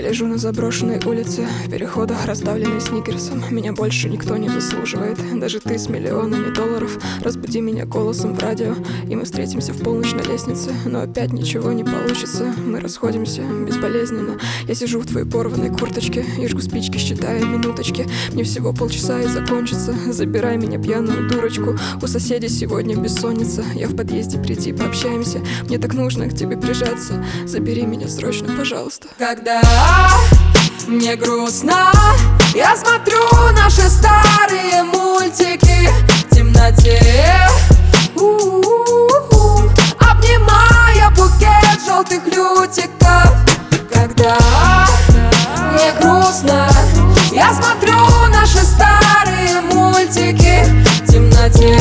лежу на заброшенной улице, в переходах, раздавленной сникерсом. Меня больше никто не заслуживает, даже ты с миллионами долларов. Разбуди меня голосом в радио, и мы встретимся в полночь на лестнице. Но опять ничего не получится, мы расходимся безболезненно. Я сижу в твоей порванной курточке и жгу спички, считая минуточки. Мне всего полчаса и закончится, забирай меня, пьяную дурочку. У соседей сегодня бессонница, я в подъезде, приди, пообщаемся. Мне так нужно к тебе прижаться, забери меня срочно, пожалуйста. Когда мне грустно, я смотрю наши старые мультики в темноте, обнимая букет желтых лютиков. Когда мне грустно, я смотрю наши старые мультики в темноте,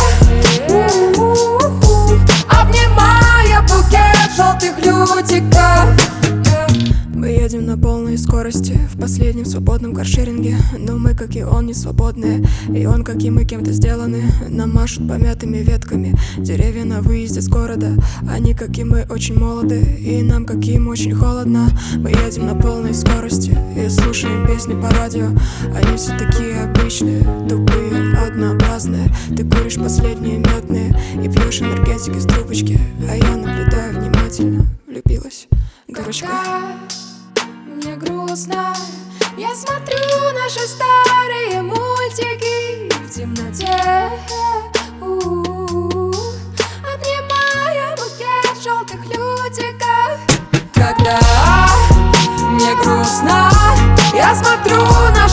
обнимая букет желтых лютиков. Мы едем на полной скорости в последнем свободном каршеринге, но мы, как и он, не свободные, и он, как и мы, кем-то сделаны. Нам машут помятыми ветками деревья на выезде с города. Они, как и мы, очень молоды, и нам, как и им, очень холодно. Мы едем на полной скорости и слушаем песни по радио. Они все такие обычные, тупые, однообразные. Ты куришь последние мятные и пьешь энергетик из трубочки, а я наблюдаю внимательно, влюбилась, дурочка. Мне грустно, я смотрю наши старые мультики в темноте, обнимая букет желтых лютиков. Когда мне грустно, я смотрю на